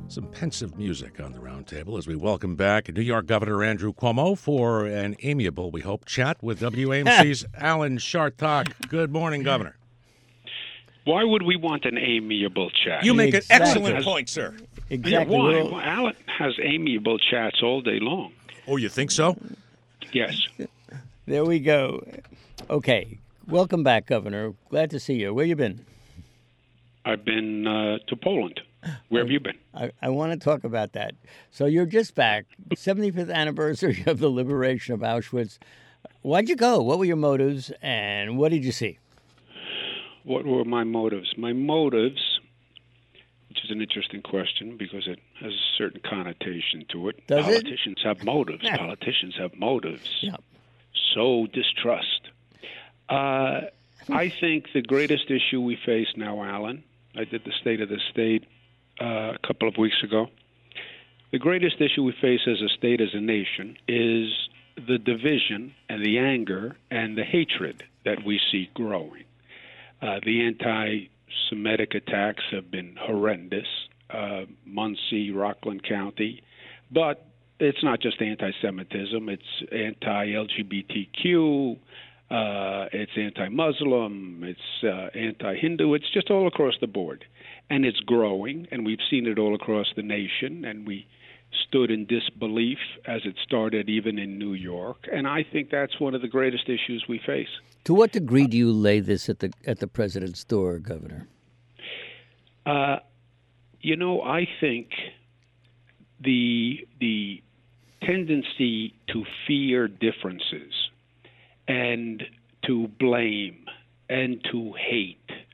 Some pensive music on the roundtable as we welcome back New York Governor Andrew Cuomo for an amiable, we hope, chat with WAMC's Alan Chartock. Good morning, Governor. Why would we want an amiable chat? You make an excellent point, sir. Exactly. Yeah, why? Well, Alan has amiable chats all day long. Oh, you think so? Yes. There we go. Okay. Welcome back, Governor. Glad to see you. Where you been? I've been to Poland. Where have you been? I want to talk about that. So you're just back, 75th anniversary of the liberation of Auschwitz. Why'd you go? What were your motives, and what did you see? What were my motives? My motives, which is an interesting question because it has a certain connotation to it. Does it? Politicians have motives. Politicians have motives. Yeah. So distrust. I think the greatest issue we face now, Alan, I did the State of the State a couple of weeks ago. The greatest issue we face as a state, as a nation, is the division and the anger and the hatred that we see growing. The anti-Semitic attacks have been horrendous, Muncie, Rockland County, but it's not just anti-Semitism, it's anti-LGBTQ, it's anti-Muslim, it's anti-Hindu, it's just all across the board. And it's growing, and we've seen it all across the nation, and we stood in disbelief as it started even in New York. And I think that's one of the greatest issues we face. To what degree do you lay this at the president's door, Governor? I think the tendency to fear differences and to blame and to hate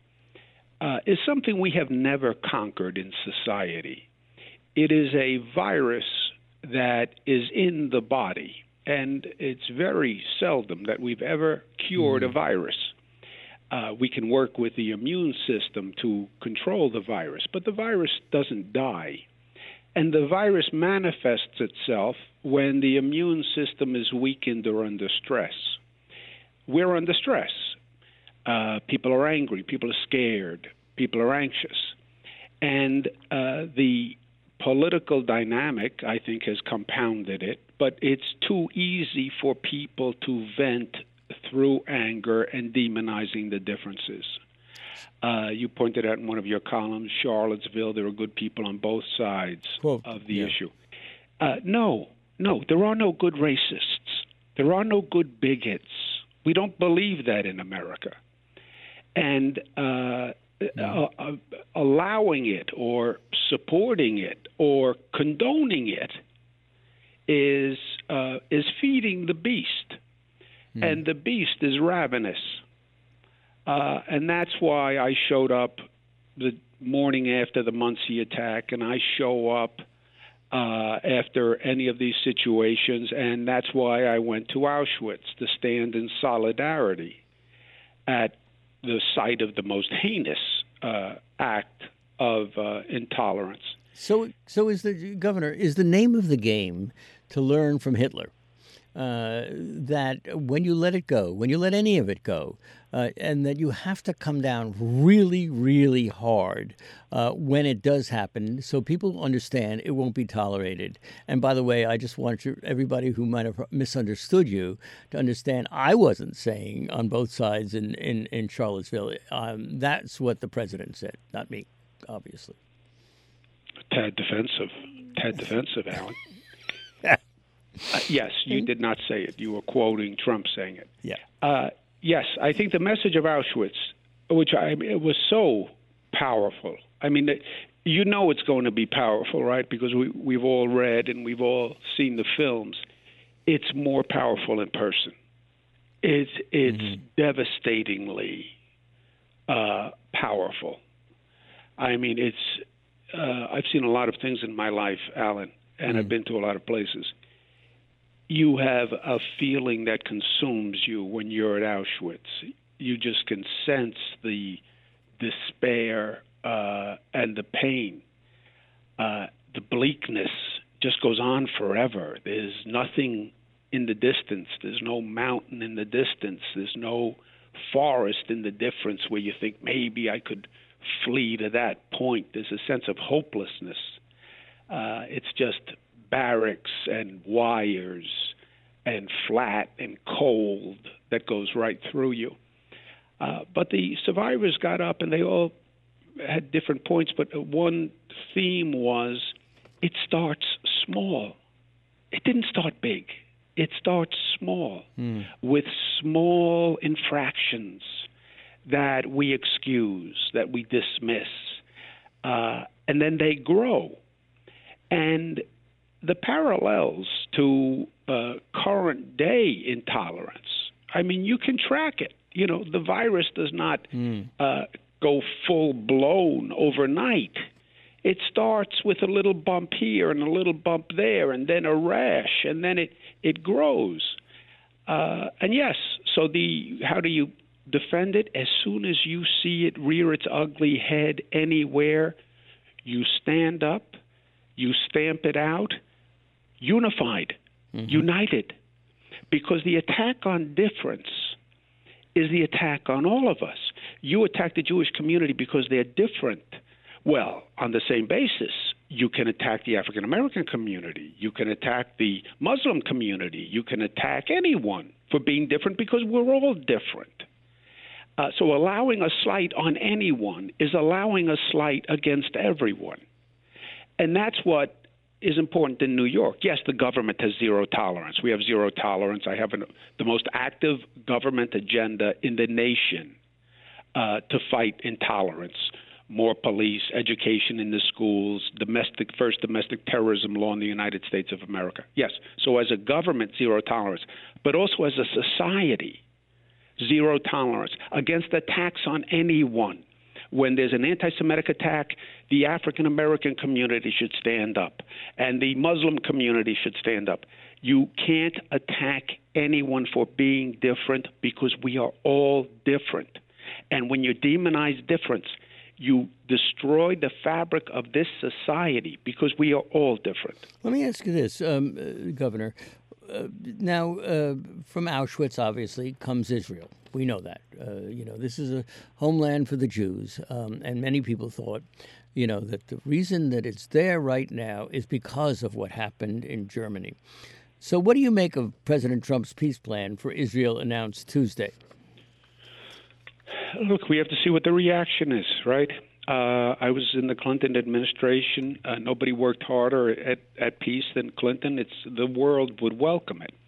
is something we have never conquered in society. It is a virus that is in the body, and it's very seldom that we've ever cured a virus. We can work with the immune system to control the virus, but the virus doesn't die. And the virus manifests itself when the immune system is weakened or under stress. We're under stress. People are angry. People are scared. People are anxious. And the political dynamic, I think, has compounded it. But it's too easy for people to vent through anger and demonizing the differences. You pointed out in one of your columns, Charlottesville, there are good people on both sides of the issue. No, there are no good racists. There are no good bigots. We don't believe that in America. And allowing it or supporting it or condoning it is feeding the beast. And the beast is ravenous. And that's why I showed up the morning after the Muncie attack, and I show up after any of these situations, and that's why I went to Auschwitz to stand in solidarity at the site of the most heinous act of intolerance. So is the name of the game to learn from Hitler? That when you let it go, when you let any of it go, and that you have to come down really, really hard when it does happen so people understand it won't be tolerated. And by the way, I just want everybody who might have misunderstood you to understand I wasn't saying on both sides in Charlottesville. That's what the president said, not me, obviously. Tad defensive, Alan. Yes, you did not say it. You were quoting Trump saying it. Yeah. Yes, I think the message of Auschwitz, it was so powerful. I mean, it's going to be powerful, right? Because we've all read and we've all seen the films. It's more powerful in person. It's devastatingly powerful. I mean, I've seen a lot of things in my life, Alan, and I've been to a lot of places. You have a feeling that consumes you when you're at Auschwitz. You just can sense the despair and the pain. The bleakness just goes on forever. There's nothing in the distance. There's no mountain in the distance. There's no forest in the distance where you think maybe I could flee to that point. There's a sense of hopelessness. it's just barracks and wires and flat and cold that goes right through you. But the survivors got up, and they all had different points, but one theme was it starts small. It didn't start big. It starts small with small infractions that we excuse, that we dismiss, and then they grow. And the parallels to current day intolerance, I mean, you can track it. You know, the virus does not go full-blown overnight. It starts with a little bump here and a little bump there, and then a rash, and then it grows. And yes, so how do you defend it? As soon as you see it rear its ugly head anywhere, you stand up, you stamp it out, unified, united. Because the attack on difference is the attack on all of us. You attack the Jewish community because they're different. Well, on the same basis, you can attack the African American community. You can attack the Muslim community. You can attack anyone for being different because we're all different. So allowing a slight on anyone is allowing a slight against everyone. And that's what is important in New York. Yes, the government has zero tolerance. We have zero tolerance. I have the most active government agenda in the nation to fight intolerance. More police, education in the schools, first domestic terrorism law in the United States of America. Yes, so as a government, zero tolerance, but also as a society, zero tolerance against attacks on anyone. When there's an anti-Semitic attack, the African-American community should stand up, and the Muslim community should stand up. You can't attack anyone for being different because we are all different. And when you demonize difference, you destroy the fabric of this society because we are all different. Let me ask you this, Governor. Now, from Auschwitz, obviously, comes Israel. We know that. This is a homeland for the Jews, and many people thought, that the reason that it's there right now is because of what happened in Germany. So what do you make of President Trump's peace plan for Israel announced Tuesday? Look, we have to see what the reaction is, right? I was in the Clinton administration. Nobody worked harder at peace than Clinton. The world would welcome it.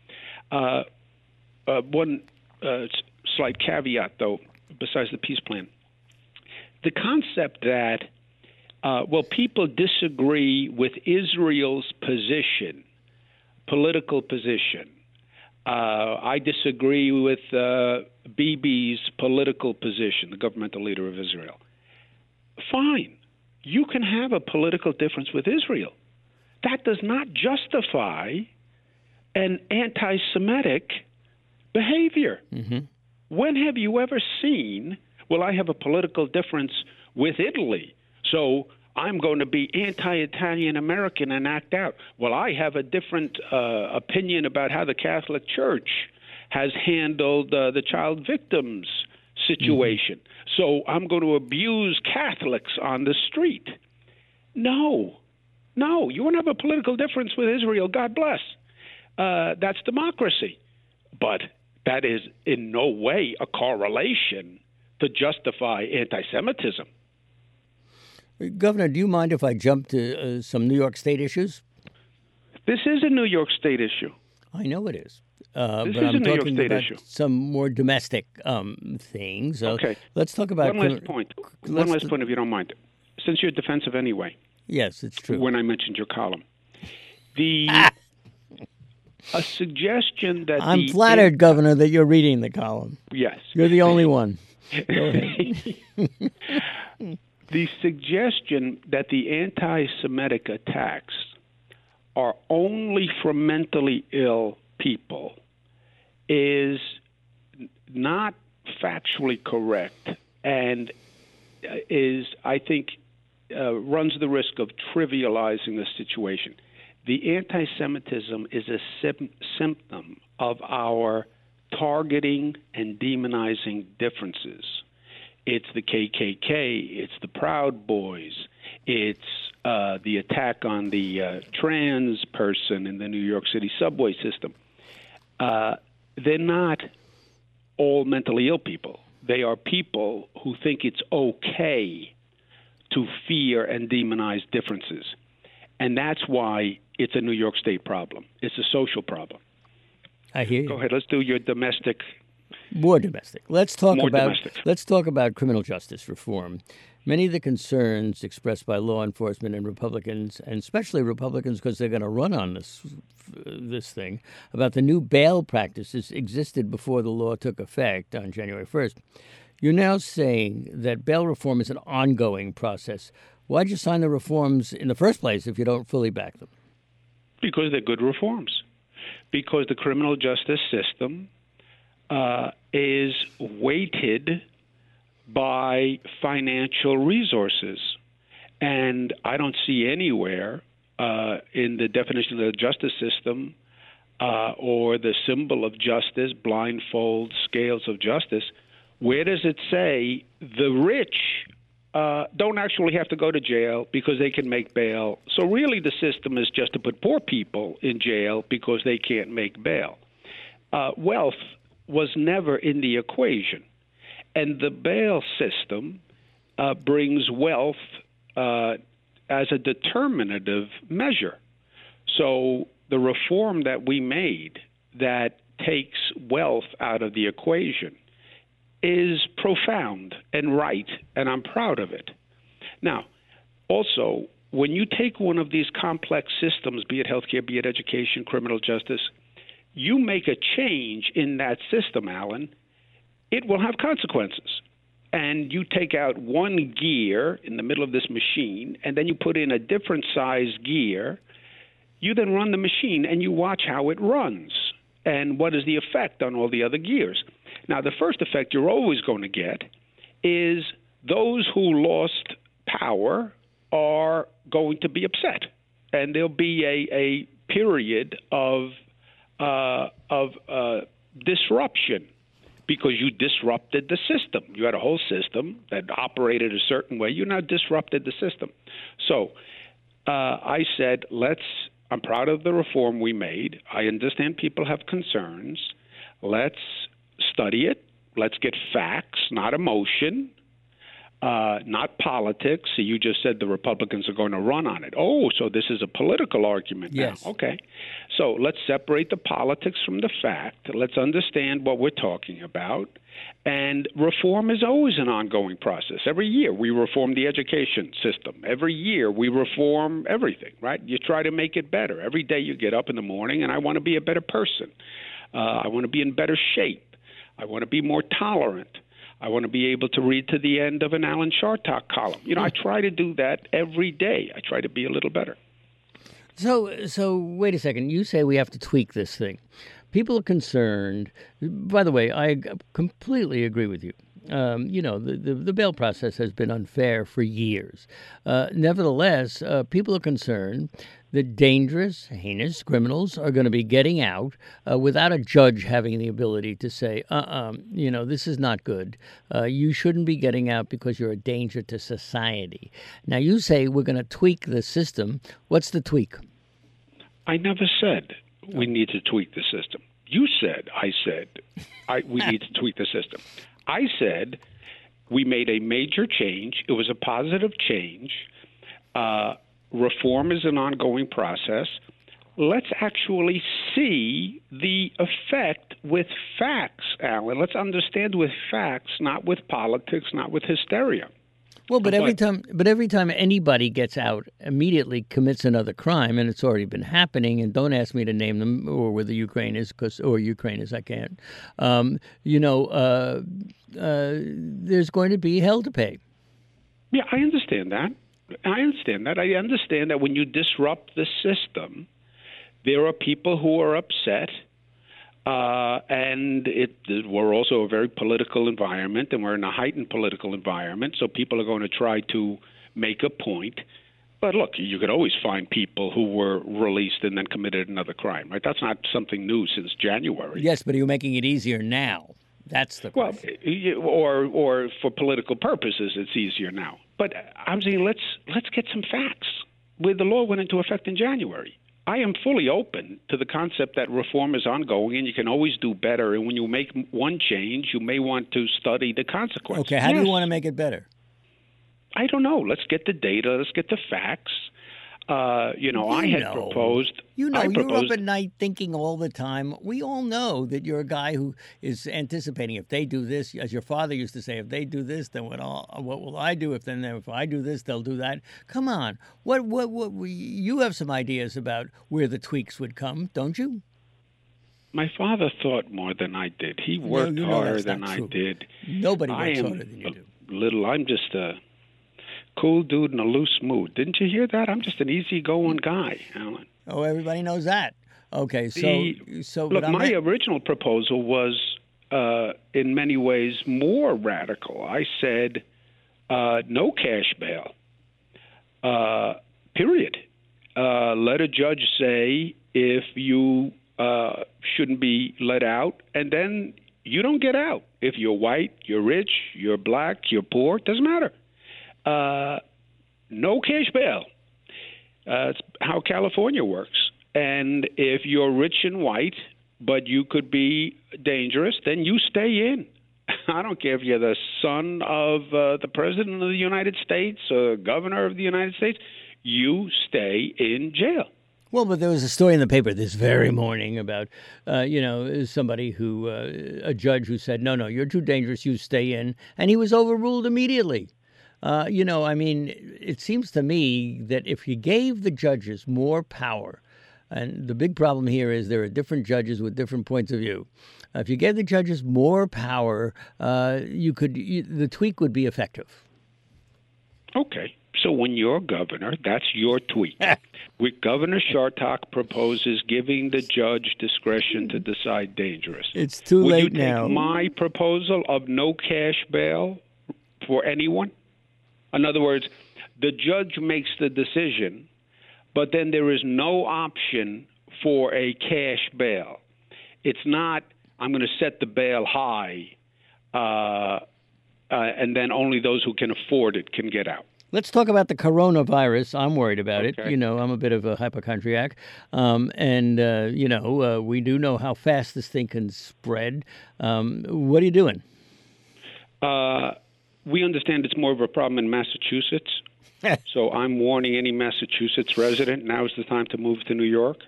One slight caveat, though, besides the peace plan. The concept that, people disagree with Israel's position, political position. I disagree with Bibi's political position, the governmental leader of Israel. Fine. You can have a political difference with Israel. That does not justify an anti-Semitic behavior. Mm-hmm. When have you ever seen, I have a political difference with Italy, so I'm going to be anti-Italian American and act out. I have a different opinion about how the Catholic Church has handled the child victims situation. Mm-hmm. So I'm going to abuse Catholics on the street. No, you want to have a political difference with Israel, God bless. That's democracy. But that is in no way a correlation to justify anti-Semitism. Governor, do you mind if I jump to some New York State issues? This is a New York State issue. I know it is. This but is I'm a New York talking State about issue. some more domestic things. Okay. Let's talk about one last point. One last point, if you don't mind. Since you're defensive anyway. Yes, it's true. When I mentioned your column. A suggestion that I'm flattered, Governor, that you're reading the column. Yes. You're the only one. Go ahead. The suggestion that the anti-Semitic attacks are only from mentally ill people is not factually correct and is, I think, runs the risk of trivializing the situation. The anti-Semitism is a symptom of our targeting and demonizing differences. It's the KKK, it's the Proud Boys, It's the attack on the trans person in the New York City subway system. They're not all mentally ill people. They are people who think it's okay to fear and demonize differences. And that's why it's a New York State problem. It's a social problem. I hear you. Go ahead. Let's do your domestic. More domestic. Let's talk More about domestic. let's talk about criminal justice reform. Many of the concerns expressed by law enforcement and Republicans, and especially Republicans because they're going to run on this thing, about the new bail practices existed before the law took effect on January 1st. You're now saying that bail reform is an ongoing process. Why'd you sign the reforms in the first place if you don't fully back them? Because they're good reforms. Because the criminal justice system is weighted by financial resources. And I don't see anywhere in the definition of the justice system or the symbol of justice, blindfold scales of justice, where does it say the rich don't actually have to go to jail because they can make bail? So really the system is just to put poor people in jail because they can't make bail. Wealth was never in the equation. And the bail system brings wealth as a determinative measure. So the reform that we made that takes wealth out of the equation is profound and right, and I'm proud of it. Now, also, when you take one of these complex systems, be it healthcare, be it education, criminal justice, you make a change in that system, Alan, it will have consequences. And you take out one gear in the middle of this machine, and then you put in a different size gear. You then run the machine, and you watch how it runs and what is the effect on all the other gears. Now, the first effect you're always going to get is those who lost power are going to be upset, and there'll be a period of disruption because you disrupted the system. You had a whole system that operated a certain way. You now disrupted the system. So I said, I'm proud of the reform we made. I understand people have concerns. Let's study it. Let's get facts, not emotion, not politics. So you just said the Republicans are going to run on it. Oh, so this is a political argument now. Yes. Okay. So let's separate the politics from the fact. Let's understand what we're talking about. And reform is always an ongoing process. Every year we reform the education system. Every year we reform everything, right? You try to make it better. Every day you get up in the morning, and I want to be a better person. I want to be in better shape. I want to be more tolerant. I want to be able to read to the end of an Alan Chartock column. I try to do that every day. I try to be a little better. So wait a second. You say we have to tweak this thing. People are concerned. By the way, I completely agree with you. The bail process has been unfair for years. Nevertheless, people are concerned that dangerous, heinous criminals are going to be getting out without a judge having the ability to say, this is not good. You shouldn't be getting out because you're a danger to society. Now, you say we're going to tweak the system. What's the tweak? I never said we need to tweak the system. You said, we need to tweak the system. I said we made a major change. It was a positive change. Reform is an ongoing process. Let's actually see the effect with facts, Alan. Let's understand with facts, not with politics, not with hysteria. Well, but every time anybody gets out, immediately commits another crime, and it's already been happening. And don't ask me to name them or whether Ukraine is, I can't. There's going to be hell to pay. Yeah, I understand that. I understand that when you disrupt the system, there are people who are upset. And we're also a very political environment, and we're in a heightened political environment, so people are going to try to make a point. But look, you could always find people who were released and then committed another crime, right? That's not something new since January. Yes, but are you making it easier now? That's the question. Well, or for political purposes, it's easier now. But I'm saying let's get some facts. Where the law went into effect in January. I am fully open to the concept that reform is ongoing and you can always do better. And when you make one change, you may want to study the consequences. Okay, how do you want to make it better? I don't know. Let's get the data. Let's get the facts. I had proposed. You're up at night thinking all the time. We all know that you're a guy who is anticipating. If they do this, as your father used to say, if they do this, then what will I do? If I do this, they'll do that. Come on, what you have some ideas about where the tweaks would come, don't you? My father thought more than I did. He worked harder than I did. Nobody works harder than you do. I'm just a cool dude in a loose mood. Didn't you hear that? I'm just an easygoing guy, Alan. Oh, everybody knows that. Okay, so look, my original proposal was, in many ways, more radical. I said, no cash bail. Period. Let a judge say if you shouldn't be let out, and then you don't get out. If you're white, you're rich, you're black, you're poor, doesn't matter. No cash bail. It's how California works. And if you're rich and white, but you could be dangerous, then you stay in. I don't care if you're the son of the president of the United States or governor of the United States. You stay in jail. Well, but there was a story in the paper this very morning about, somebody a judge who said, no, you're too dangerous, you stay in. And he was overruled immediately. It seems to me that if you gave the judges more power, and the big problem here is there are different judges with different points of view. If you gave the judges more power, the tweak would be effective. Okay. So when you're governor, that's your tweak. Governor Chartock proposes giving the judge discretion to decide dangerous. It's too late now. Would you take my proposal of no cash bail for anyone? In other words, the judge makes the decision, but then there is no option for a cash bail. It's not, I'm going to set the bail high, and then only those who can afford it can get out. Let's talk about the coronavirus. I'm worried about it. Okay. I'm a bit of a hypochondriac. We do know how fast this thing can spread. What are you doing? We understand it's more of a problem in Massachusetts. So I'm warning any Massachusetts resident, now is the time to move to New York.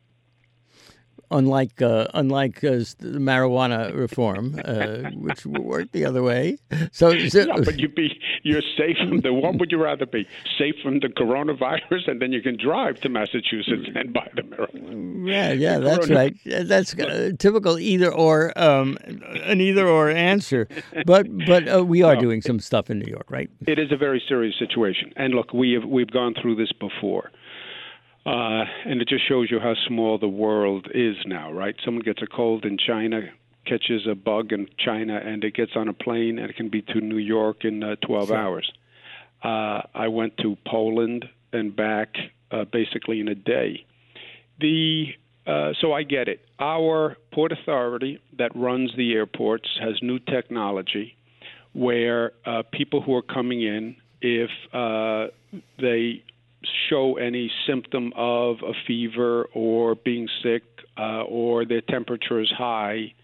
Unlike the marijuana reform, which worked the other way. But you're safe from the. What would you rather be? Safe from the coronavirus, and then you can drive to Massachusetts and buy the marijuana. Yeah, that's right. That's typical either or, an either or answer. But we are doing some stuff in New York, right? It is a very serious situation, and look, we've gone through this before. And it just shows you how small the world is now, right? Someone gets a cold in China, catches a bug in China, and it gets on a plane, and it can be to New York in 12 hours. I went to Poland and back basically in a day. So I get it. Our Port Authority that runs the airports has new technology where people who are coming in, if they show any symptom of a fever or being sick or their temperature is high,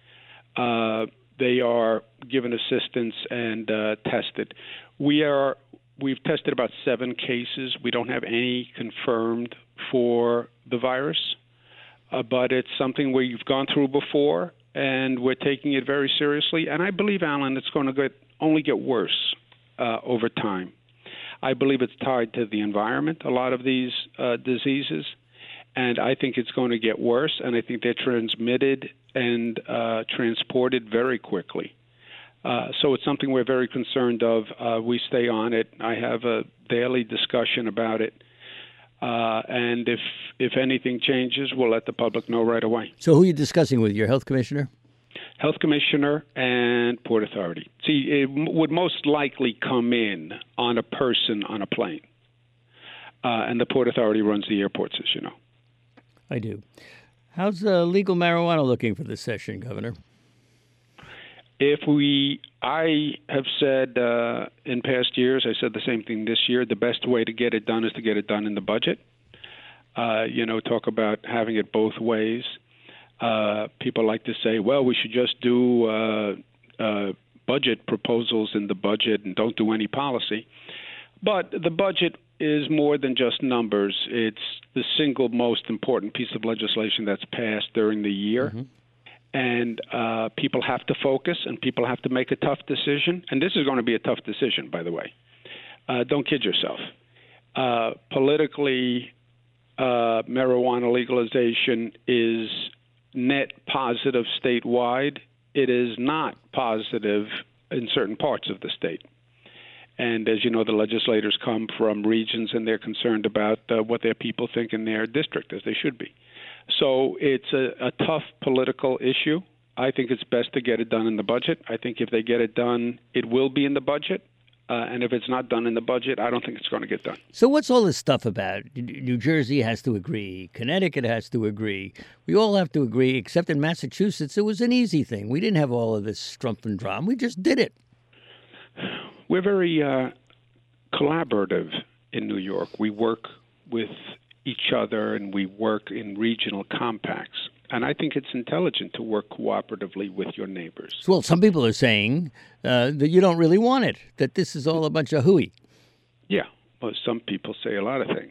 they are given assistance and tested. We've tested about 7 cases. We don't have any confirmed for the virus, but it's something we've gone through before, and we're taking it very seriously. And I believe, Alan, it's going to only get worse over time. I believe it's tied to the environment, a lot of these diseases, and I think it's going to get worse, and I think they're transmitted and transported very quickly. So it's something we're very concerned of. We stay on it. I have a daily discussion about it, and if anything changes, we'll let the public know right away. So who are you discussing with, your health commissioner? Health Commissioner and Port Authority. See, it would most likely come in on a person on a plane. And the Port Authority runs the airports, as you know. I do. How's legal marijuana looking for this session, Governor? I have said in past years, I said the same thing this year, the best way to get it done is to get it done in the budget. Talk about having it both ways. People like to say, well, we should just do budget proposals in the budget and don't do any policy. But the budget is more than just numbers. It's the single most important piece of legislation that's passed during the year. Mm-hmm. And people have to focus, and people have to make a tough decision. And this is going to be a tough decision, by the way. Don't kid yourself. Politically, marijuana legalization is net positive statewide. It is not positive in certain parts of the state. And as you know, the legislators come from regions, and they're concerned about what their people think in their district, as they should be. So it's a tough political issue. I think it's best to get it done in the budget. I think if they get it done, it will be in the budget. And if it's not done in the budget, I don't think it's going to get done. So what's all this stuff about? New Jersey has to agree. Connecticut has to agree. We all have to agree, except in Massachusetts, it was an easy thing. We didn't have all of this strumpf and drum. We just did it. We're very collaborative in New York. We work with each other, and we work in regional compacts. And I think it's intelligent to work cooperatively with your neighbors. Well, some people are saying that you don't really want it, that this is all a bunch of hooey. Yeah, well, some people say a lot of things.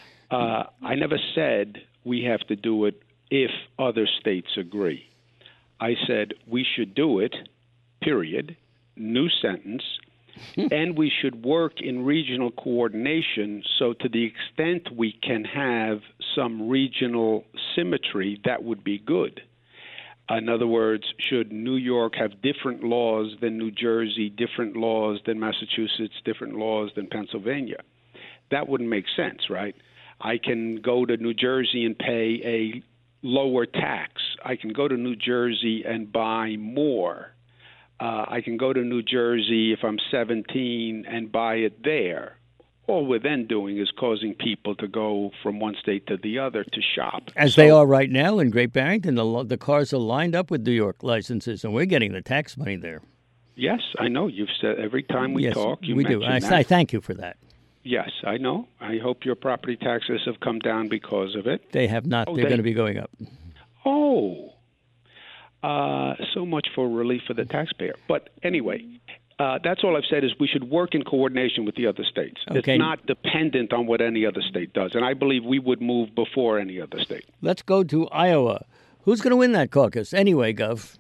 I never said we have to do it if other states agree. I said we should do it, period, new sentence, and we should work in regional coordination, so to the extent we can have some regional symmetry, that would be good. In other words, should New York have different laws than New Jersey, different laws than Massachusetts, different laws than Pennsylvania? That wouldn't make sense, right? I can go to New Jersey and pay a lower tax. I can go to New Jersey and buy more. I can go to New Jersey if I'm 17 and buy it there. All we're then doing is causing people to go from one state to the other to shop. As they are right now in Great Barrington, the cars are lined up with New York licenses, and we're getting the tax money there. Yes, I know. You've said every time we talk, you we do. I thank you for that. Yes, I know. I hope your property taxes have come down because of it. They have not. They're going to be going up. Oh. So much for relief for the taxpayer. But anyway, that's all I've said is we should work in coordination with the other states. Okay. It's not dependent on what any other state does. And I believe we would move before any other state. Let's go to Iowa. Who's going to win that caucus anyway, Gov?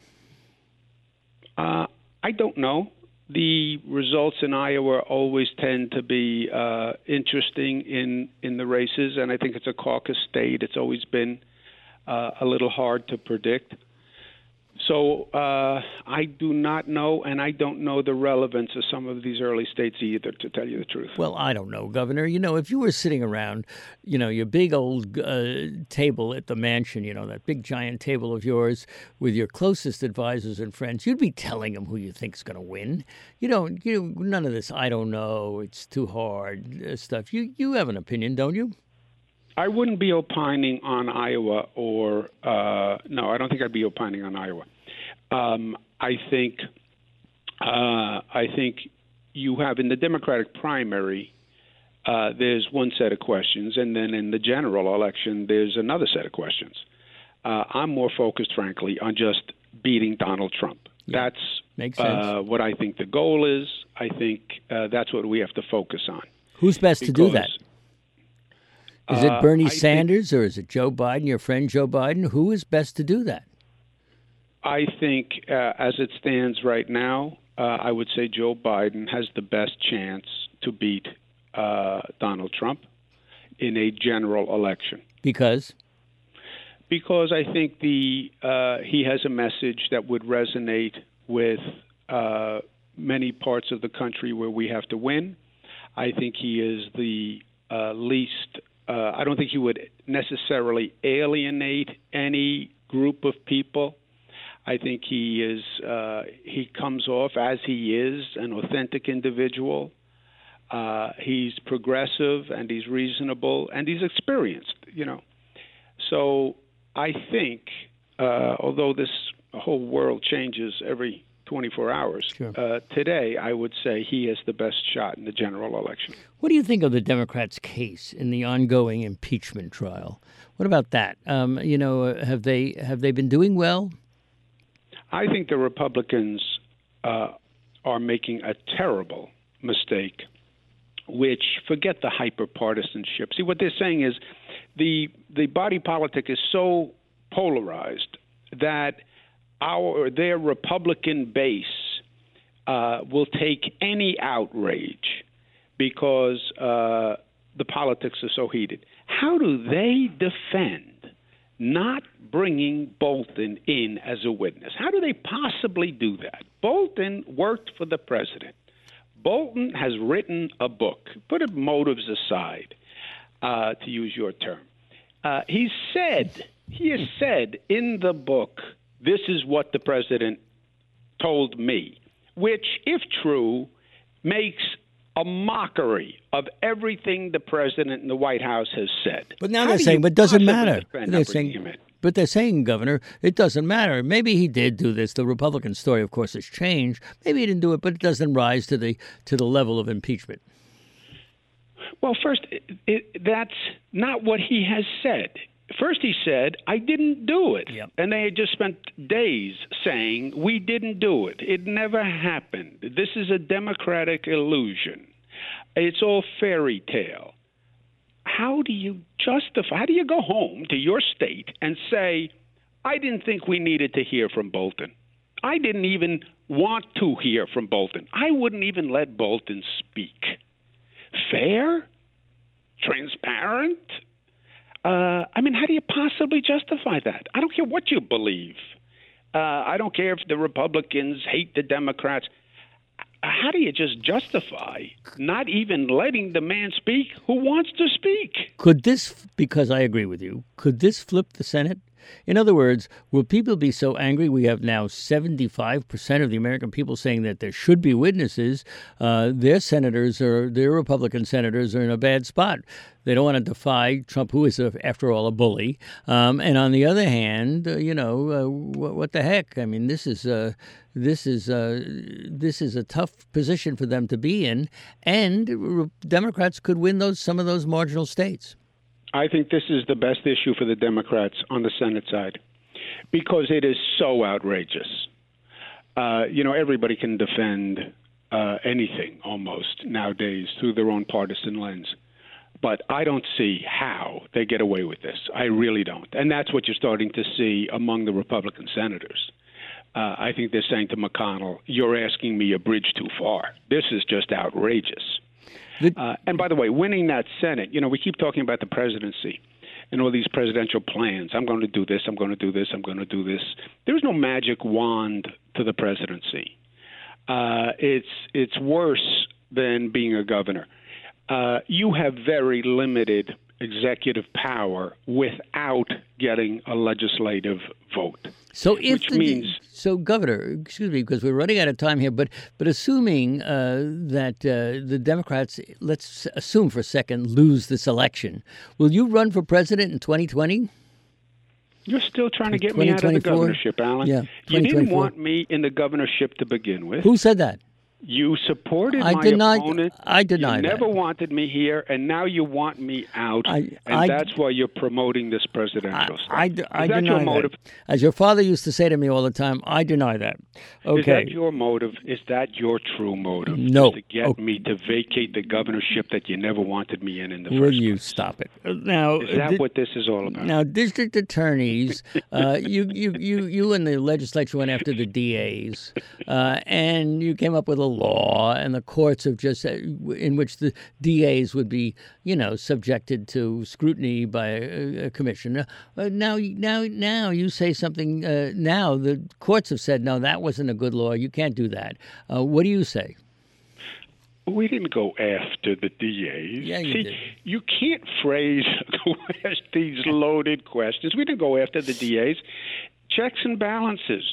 I don't know. The results in Iowa always tend to be interesting in the races. And I think it's a caucus state. It's always been a little hard to predict. So I do not know, and I don't know the relevance of some of these early states either, to tell you the truth. Well, I don't know, Governor. If you were sitting around, your big old table at the mansion, that big giant table of yours with your closest advisors and friends, you'd be telling them who you think's going to win. None of this, I don't know, it's too hard stuff. You have an opinion, don't you? I wouldn't be opining on Iowa no, I don't think I'd be opining on Iowa. I think you have in the Democratic primary, there's one set of questions, and then in the general election, there's another set of questions. I'm more focused, frankly, on just beating Donald Trump. Yeah, makes sense. What I think the goal is. I think that's what we have to focus on. Who's best to do that? Is it Bernie Sanders or is it Joe Biden, your friend Joe Biden? Who is best to do that? I think as it stands right now, I would say Joe Biden has the best chance to beat Donald Trump in a general election. Because? Because I think he has a message that would resonate with many parts of the country where we have to win. I think he is the least... I don't think he would necessarily alienate any group of people. I think he comes off as he is, an authentic individual. He's progressive and he's reasonable and he's experienced, So I think, although this whole world changes every 24 hours. Sure. Today, I would say he is the best shot in the general election. What do you think of the Democrats' case in the ongoing impeachment trial? What about that? Have they been doing well? I think the Republicans are making a terrible mistake, which, forget the hyper-partisanship. See, what they're saying is the body politic is so polarized that their Republican base will take any outrage because the politics are so heated. How do they defend not bringing Bolton in as a witness? How do they possibly do that? Bolton worked for the president. Bolton has written a book. Put motives aside, to use your term. He has said in the book, this is what the president told me, which, if true, makes a mockery of everything the president and the White House has said. But now they're saying, but it doesn't matter. They're saying, Governor, it doesn't matter. Maybe he did do this. The Republican story, of course, has changed. Maybe he didn't do it, but it doesn't rise to the level of impeachment. Well, first, that's not what he has said. First, he said, I didn't do it. Yep. And they had just spent days saying, we didn't do it. It never happened. This is a Democratic illusion. It's all fairy tale. How do you go home to your state and say, I didn't think we needed to hear from Bolton. I didn't even want to hear from Bolton. I wouldn't even let Bolton speak. Fair? Transparent? How do you possibly justify that? I don't care what you believe. I don't care if the Republicans hate the Democrats. How do you just justify not even letting the man speak who wants to speak? Could this, because I agree with you, could this flip the Senate? In other words, will people be so angry? We have now 75% of the American people saying that there should be witnesses. Their Republican senators are in a bad spot. They don't want to defy Trump, who is, after all, a bully. And on the other hand, what the heck? I mean, this is a tough position for them to be in, and Democrats could win some of those marginal states. I think this is the best issue for the Democrats on the Senate side because it is so outrageous. Everybody can defend anything almost nowadays through their own partisan lens. But I don't see how they get away with this. I really don't. And that's what you're starting to see among the Republican senators. I think they're saying to McConnell, you're asking me a bridge too far. This is just outrageous. And by the way, winning that Senate, we keep talking about the presidency and all these presidential plans. I'm going to do this. I'm going to do this. I'm going to do this. There's no magic wand to the presidency. It's worse than being a governor. You have very limited executive power without getting a legislative vote. So Governor, excuse me, because we're running out of time here, but assuming that the Democrats, let's assume for a second, lose this election, will you run for president in 2020? You're still trying to get me out of the governorship, Alan. Yeah, you didn't want me in the governorship to begin with. Who said that? You supported my opponent. I deny that. You never wanted me here, and now you want me out, and that's why you're promoting this presidential stuff. I deny your motive? That. As your father used to say to me all the time, I deny that. Okay. Is that your motive? Is that your true motive? No. To get me to vacate the governorship that you never wanted me in the first place? Will you stop it? Now, is that what this is all about? Now, district attorneys, you and the legislature went after the DAs, and you came up with a law, and the courts have just in which the DAs would be, subjected to scrutiny by a commission. Now you say something. Now the courts have said, no, that wasn't a good law. You can't do that. What do you say? We didn't go after the DAs. Yeah, you did. You can't phrase these loaded questions. We didn't go after the DAs. Checks and balances.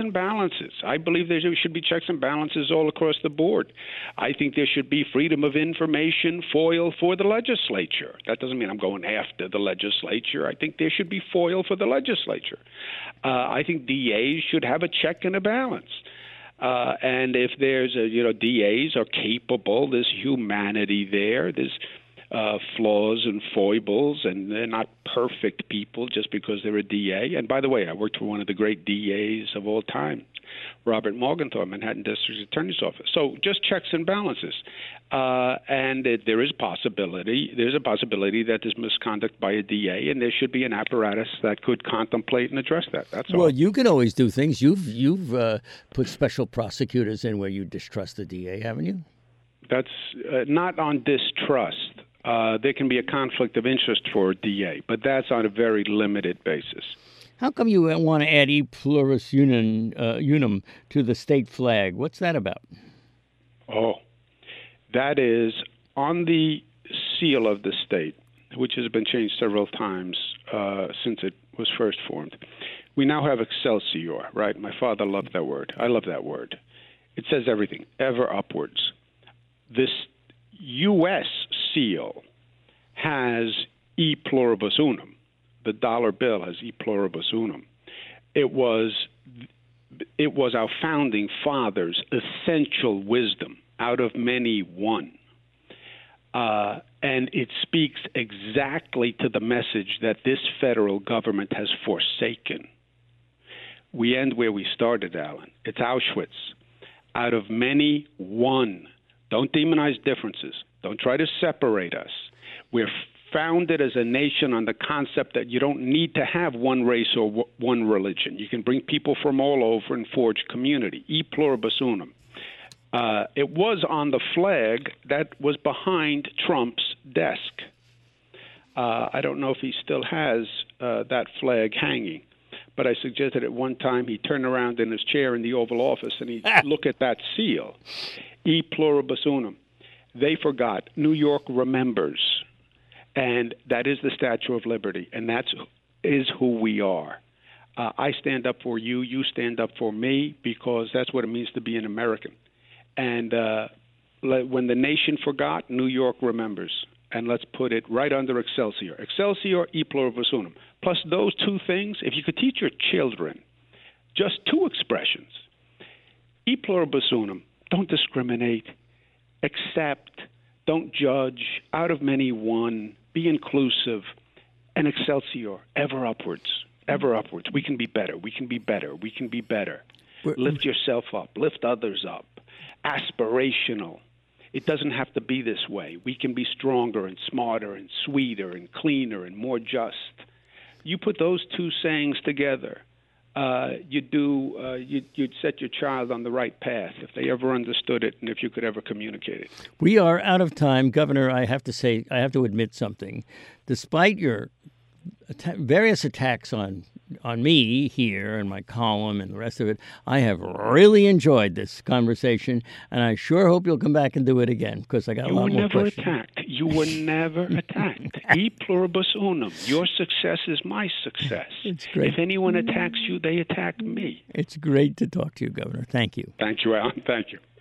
I believe there should be checks and balances all across the board. I think there should be freedom of information foil for the legislature. That doesn't mean I'm going after the legislature. I think there should be foil for the legislature. I think DAs should have a check and a balance. And if there's DAs are capable, there's humanity there. There's flaws and foibles, and they're not perfect people just because they're a DA. And by the way, I worked for one of the great DAs of all time, Robert Morgenthau, Manhattan District Attorney's Office. So just checks and balances. And there's a possibility that there's misconduct by a DA, and there should be an apparatus that could contemplate and address that. That's all. Well, you can always do things. You've put special prosecutors in where you distrust the DA, haven't you? That's not on distrust. There can be a conflict of interest for a DA, but that's on a very limited basis. How come you want to add E pluribus unum to the state flag? What's that about? Oh, that is on the seal of the state, which has been changed several times since it was first formed. We now have Excelsior, right? My father loved that word. I love that word. It says everything, ever upwards. This U.S. seal has E pluribus unum. The dollar bill has E pluribus unum. It was our founding fathers' essential wisdom, out of many one. And it speaks exactly to the message that this federal government has forsaken. We end where we started, Alan. It's Auschwitz. Out of many, one. Don't demonize differences. Don't try to separate us. We're founded as a nation on the concept that you don't need to have one race or one religion. You can bring people from all over and forge community. E pluribus unum. It was on the flag that was behind Trump's desk. I don't know if he still has that flag hanging, but I suggested at one time he turn around in his chair in the Oval Office and he'd look at that seal. E pluribus unum. They forgot. New York remembers. And that is the Statue of Liberty, and that is who we are. I stand up for you. You stand up for me, because that's what it means to be an American. And when the nation forgot, New York remembers. And let's put it right under Excelsior. Excelsior, E pluribus unum. Plus those two things, if you could teach your children just two expressions, E pluribus unum, don't discriminate, accept, don't judge, out of many one, be inclusive, and Excelsior, ever upwards, ever upwards. We can be better, we can be better, we can be better. Lift yourself up, lift others up, aspirational. It doesn't have to be this way. We can be stronger and smarter and sweeter and cleaner and more just. You put those two sayings together, you'd set your child on the right path if they ever understood it and if you could ever communicate it. We are out of time. Governor, I have to admit something. Despite your various attacks on me here and my column and the rest of it, I have really enjoyed this conversation, and I sure hope you'll come back and do it again, because I got a lot more questions. You were never attacked. E pluribus unum. Your success is my success. It's great. If anyone attacks you, they attack me. It's great to talk to you, Governor. Thank you. Thank you, Alan. Thank you.